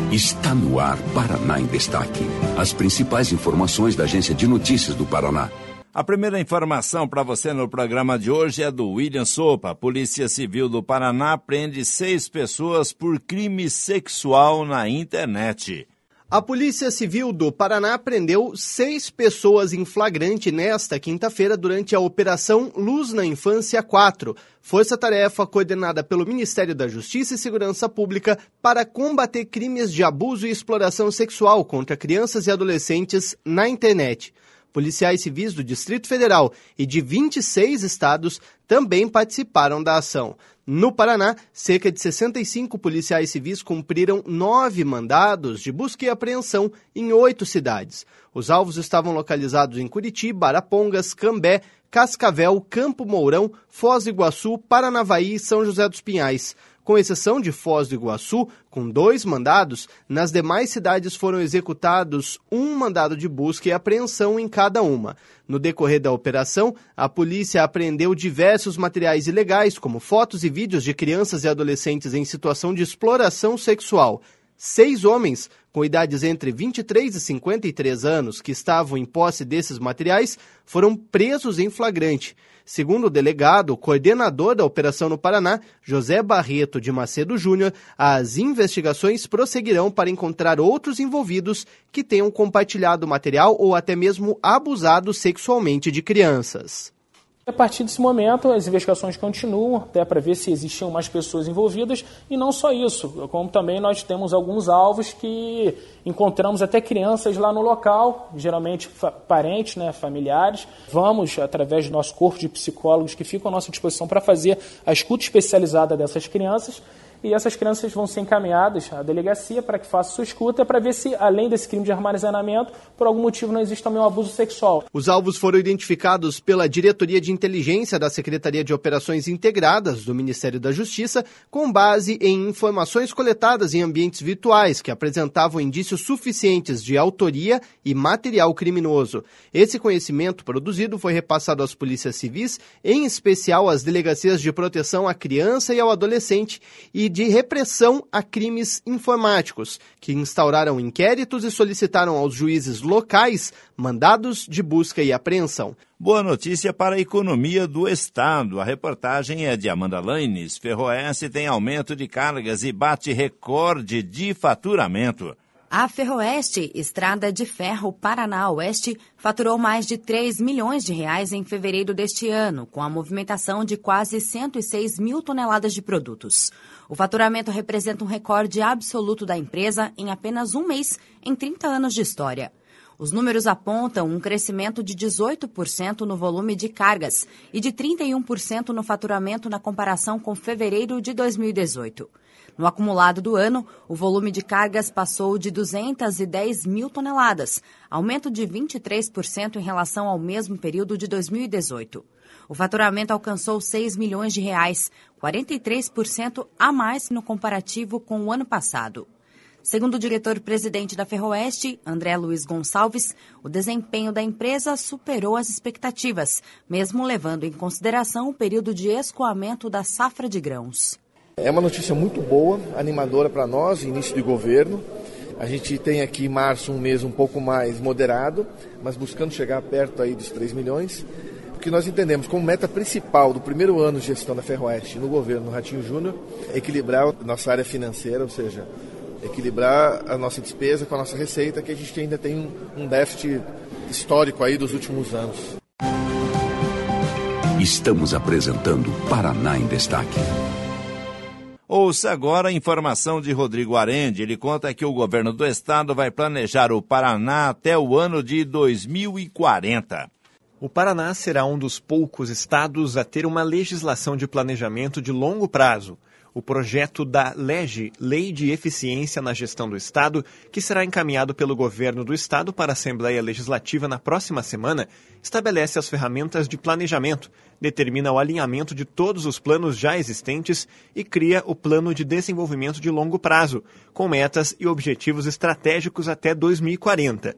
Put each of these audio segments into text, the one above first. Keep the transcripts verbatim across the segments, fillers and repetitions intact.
Está no ar Paraná em Destaque. As principais informações da Agência de Notícias do Paraná. A primeira informação para você no programa de hoje é do William Sopa. A Polícia Civil do Paraná prende seis pessoas por crime sexual na internet. A Polícia Civil do Paraná prendeu seis pessoas em flagrante nesta quinta-feira durante a Operação Luz na Infância quatro, força-tarefa coordenada pelo Ministério da Justiça e Segurança Pública para combater crimes de abuso e exploração sexual contra crianças e adolescentes na internet. Policiais civis do Distrito Federal e de vinte e seis estados também participaram da ação. No Paraná, cerca de sessenta e cinco policiais civis cumpriram nove mandados de busca e apreensão em oito cidades. Os alvos estavam localizados em Curitiba, Arapongas, Cambé, Cascavel, Campo Mourão, Foz do Iguaçu, Paranavaí e São José dos Pinhais. Com exceção de Foz do Iguaçu, com dois mandados, nas demais cidades foram executados um mandado de busca e apreensão em cada uma. No decorrer da operação, a polícia apreendeu diversos materiais ilegais, como fotos e vídeos de crianças e adolescentes em situação de exploração sexual. Seis homens, com idades entre vinte e três e cinquenta e três anos, que estavam em posse desses materiais, foram presos em flagrante. Segundo o delegado, coordenador da operação no Paraná, José Barreto de Macedo Júnior, as investigações prosseguirão para encontrar outros envolvidos que tenham compartilhado material ou até mesmo abusado sexualmente de crianças. A partir desse momento, as investigações continuam, até para ver se existiam mais pessoas envolvidas, e não só isso, como também nós temos alguns alvos que encontramos até crianças lá no local, geralmente fa- parentes, né, familiares. Vamos, através do nosso corpo de psicólogos que ficam à nossa disposição para fazer a escuta especializada dessas crianças, e essas crianças vão ser encaminhadas à delegacia para que faça sua escuta para ver se, além desse crime de armazenamento, por algum motivo não existe também um abuso sexual. Os alvos foram identificados pela Diretoria de Inteligência da Secretaria de Operações Integradas do Ministério da Justiça, com base em informações coletadas em ambientes virtuais que apresentavam indícios suficientes de autoria e material criminoso. Esse conhecimento produzido foi repassado às polícias civis, em especial às delegacias de proteção à criança e ao adolescente, e de repressão a crimes informáticos, que instauraram inquéritos e solicitaram aos juízes locais mandados de busca e apreensão. Boa notícia para a economia do Estado. A reportagem é de Amanda Laines. Ferroeste tem aumento de cargas e bate recorde de faturamento. A Ferroeste, Estrada de Ferro Paraná Oeste, faturou mais de três milhões de reais em fevereiro deste ano, com a movimentação de quase cento e seis mil toneladas de produtos. O faturamento representa um recorde absoluto da empresa em apenas um mês, em trinta anos de história. Os números apontam um crescimento de dezoito por cento no volume de cargas e de trinta e um por cento no faturamento na comparação com fevereiro de dois mil e dezoito. No acumulado do ano, o volume de cargas passou de duzentas e dez mil toneladas, aumento de vinte e três por cento em relação ao mesmo período de dois mil e dezoito. O faturamento alcançou seis milhões de reais, quarenta e três por cento a mais no comparativo com o ano passado. Segundo o diretor-presidente da Ferroeste, André Luiz Gonçalves, o desempenho da empresa superou as expectativas, mesmo levando em consideração o período de escoamento da safra de grãos. É uma notícia muito boa, animadora para nós, início de governo. A gente tem aqui em março um mês um pouco mais moderado, mas buscando chegar perto aí dos três milhões. O que nós entendemos como meta principal do primeiro ano de gestão da Ferroeste no governo, no Ratinho Júnior, é equilibrar a nossa área financeira, ou seja, equilibrar a nossa despesa com a nossa receita, que a gente ainda tem um déficit histórico aí dos últimos anos. Estamos apresentando Paraná em Destaque. Ouça agora a informação de Rodrigo Arendi. Ele conta que o governo do estado vai planejar o Paraná até o ano de dois mil e quarenta. O Paraná será um dos poucos estados a ter uma legislação de planejamento de longo prazo. O projeto da LEGE, Lei de Eficiência na Gestão do Estado, que será encaminhado pelo governo do estado para a Assembleia Legislativa na próxima semana, estabelece as ferramentas de planejamento, determina o alinhamento de todos os planos já existentes e cria o Plano de Desenvolvimento de Longo Prazo, com metas e objetivos estratégicos até dois mil e quarenta.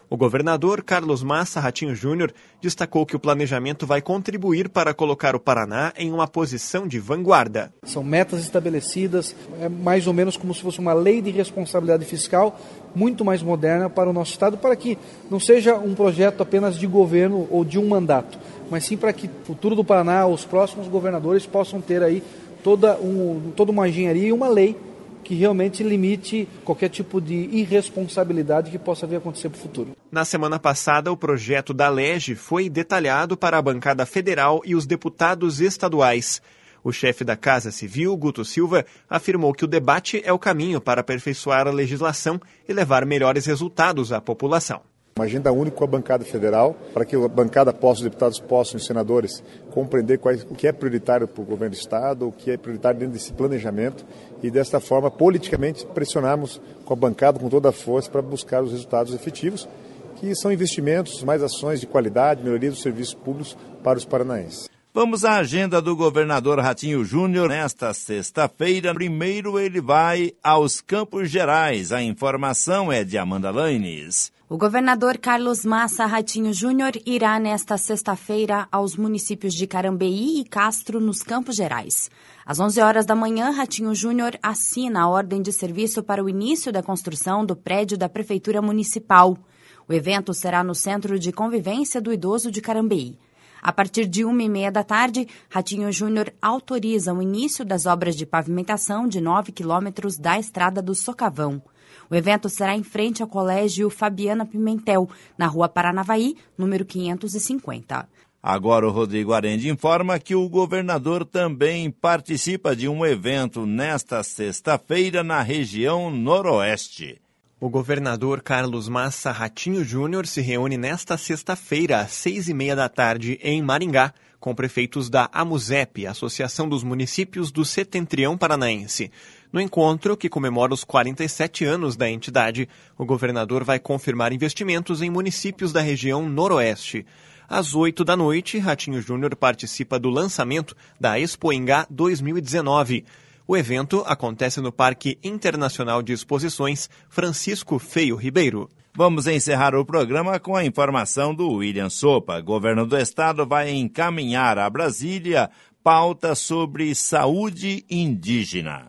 O governador Carlos Massa Ratinho Júnior destacou que o planejamento vai contribuir para colocar o Paraná em uma posição de vanguarda. São metas estabelecidas, é mais ou menos como se fosse uma lei de responsabilidade fiscal muito mais moderna para o nosso Estado, para que não seja um projeto apenas de governo ou de um mandato, mas sim para que o futuro do Paraná, os próximos governadores possam ter aí toda, um, toda uma engenharia e uma lei que realmente limite qualquer tipo de irresponsabilidade que possa vir a acontecer para o futuro. Na semana passada, o projeto da L E G foi detalhado para a bancada federal e os deputados estaduais. O chefe da Casa Civil, Guto Silva, afirmou que o debate é o caminho para aperfeiçoar a legislação e levar melhores resultados à população. Uma agenda única com a bancada federal, para que a bancada possa, os deputados possam, os senadores, compreender quais, o que é prioritário para o governo do Estado, o que é prioritário dentro desse planejamento e, desta forma, politicamente, pressionarmos com a bancada com toda a força para buscar os resultados efetivos, que são investimentos, mais ações de qualidade, melhoria dos serviços públicos para os paranaenses. Vamos à agenda do governador Ratinho Júnior. Nesta sexta-feira, primeiro ele vai aos Campos Gerais. A informação é de Amanda Lanes. O governador Carlos Massa Ratinho Júnior irá nesta sexta-feira aos municípios de Carambeí e Castro, nos Campos Gerais. Às onze horas da manhã, Ratinho Júnior assina a ordem de serviço para o início da construção do prédio da Prefeitura Municipal. O evento será no Centro de Convivência do Idoso de Carambeí. A partir de uma e meia da tarde, Ratinho Júnior autoriza o início das obras de pavimentação de nove quilômetros da Estrada do Socavão. O evento será em frente ao Colégio Fabiana Pimentel, na Rua Paranavaí, número quinhentos e cinquenta. Agora o Rodrigo Arendi informa que o governador também participa de um evento nesta sexta-feira na região noroeste. O governador Carlos Massa Ratinho Júnior se reúne nesta sexta-feira, às seis e meia da tarde, em Maringá, com prefeitos da AMUSEP, Associação dos Municípios do Setentrião Paranaense. No encontro, que comemora os quarenta e sete anos da entidade, o governador vai confirmar investimentos em municípios da região noroeste. Às oito da noite, Ratinho Júnior participa do lançamento da Expoingá dois mil e dezenove. O evento acontece no Parque Internacional de Exposições Francisco Feio Ribeiro. Vamos encerrar o programa com a informação do William Sopa. Governo do Estado vai encaminhar a Brasília pauta sobre saúde indígena.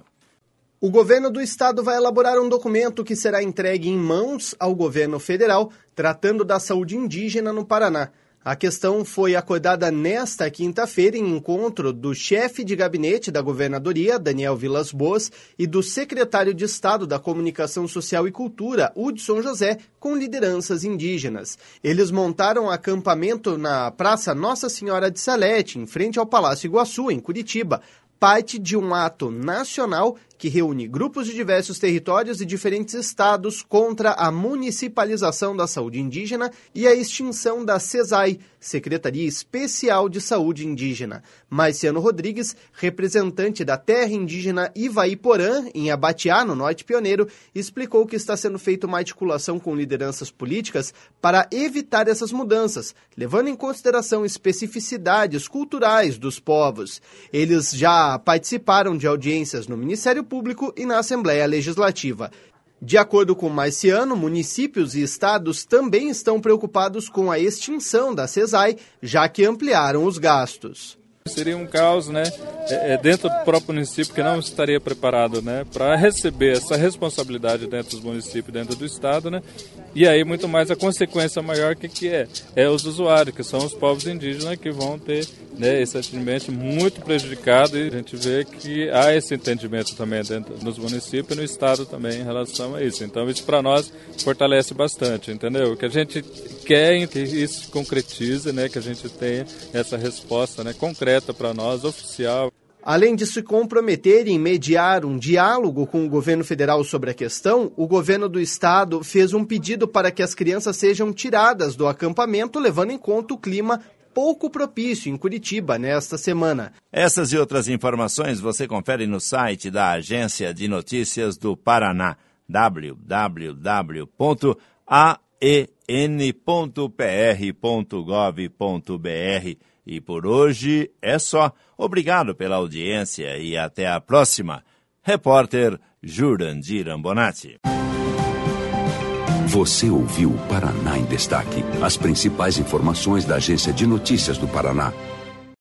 O governo do Estado vai elaborar um documento que será entregue em mãos ao governo federal, tratando da saúde indígena no Paraná. A questão foi acordada nesta quinta-feira em encontro do chefe de gabinete da governadoria, Daniel Vilas Boas, e do secretário de Estado da Comunicação Social e Cultura, Hudson José, com lideranças indígenas. Eles montaram acampamento na Praça Nossa Senhora de Salete, em frente ao Palácio Iguaçu, em Curitiba, parte de um ato nacional que reúne grupos de diversos territórios e diferentes estados contra a municipalização da saúde indígena e a extinção da SESAI, Secretaria Especial de Saúde Indígena. Marciano Rodrigues, representante da terra indígena Ivaiporã, em Abatiá, no Norte Pioneiro, explicou que está sendo feita uma articulação com lideranças políticas para evitar essas mudanças, levando em consideração especificidades culturais dos povos. Eles já participaram de audiências no Ministério Público e na Assembleia Legislativa. De acordo com Marciano, municípios e estados também estão preocupados com a extinção da SESAI, já que ampliaram os gastos. Seria um caos, né, é, dentro do próprio município que não estaria preparado, né, para receber essa responsabilidade dentro dos municípios, dentro do estado, né, e aí muito mais a consequência maior que que é, é os usuários, que são os povos indígenas que vão ter, né, esse atendimento muito prejudicado, e a gente vê que há esse entendimento também dentro dos municípios e no estado também em relação a isso. Então isso para nós fortalece bastante, entendeu? O que a gente quer é que isso se concretize, né, que a gente tenha essa resposta, né, concreta para nós, oficial. Além de se comprometer em mediar um diálogo com o governo federal sobre a questão, o governo do estado fez um pedido para que as crianças sejam tiradas do acampamento, levando em conta o clima pouco propício em Curitiba nesta semana. Essas e outras informações você confere no site da Agência de Notícias do Paraná, w w w ponto a e n ponto p r ponto gov ponto b r. E por hoje é só. Obrigado pela audiência e até a próxima. Repórter Jurandir Ambonati. Você ouviu o Paraná em Destaque. As principais informações da Agência de Notícias do Paraná.